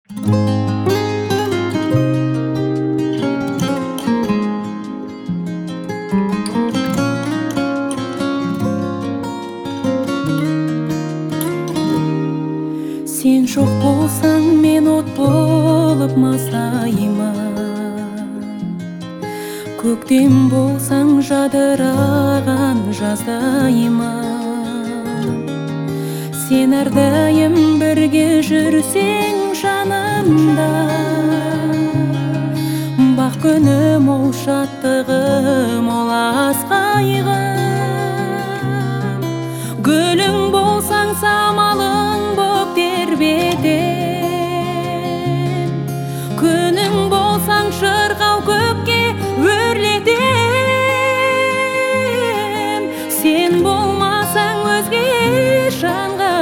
Сен жоқ болсаң, мен от болып маздаймын. Көктем болсаң, жадыраған жаздаймын. Сен әрдайым бірге жүрсең жанымда, бақ күнім ол шаттығым, ол асқайғым. Гүлің болсаң, самалың боп тербетем. Күнің болсаң, шырқау көкке өрлетем. Сен болмасаң, өзге жанға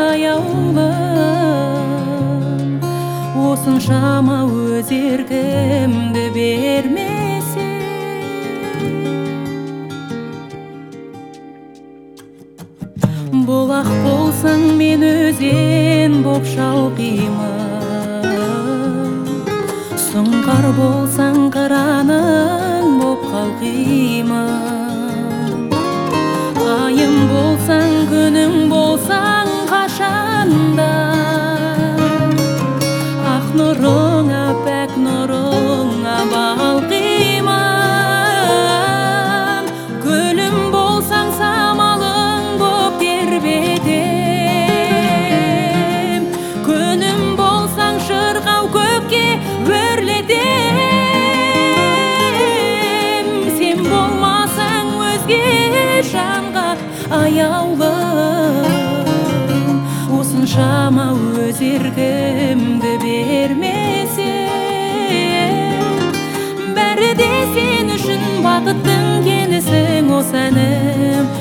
аяулым. Осыншама өз еркімді бермесең. Бұлақ болсаң, мен өзен боп шалқимын. Сұңқар болсаң, қыраның боп қалқимын. Айым болсаң, күнің болсаң, қашанда ақ нұрыңа, пәк нұрыңа балқимын. Гүлім болсаң, самалың боп тербетем. Күнім болсаң, шырқау көкке өрлетем. Сен болмасаң, өзге жанға аяулым. Осыншама өз еркімді бермесең. Бәрі де сен үшін бақыттың кенісің, осы әнім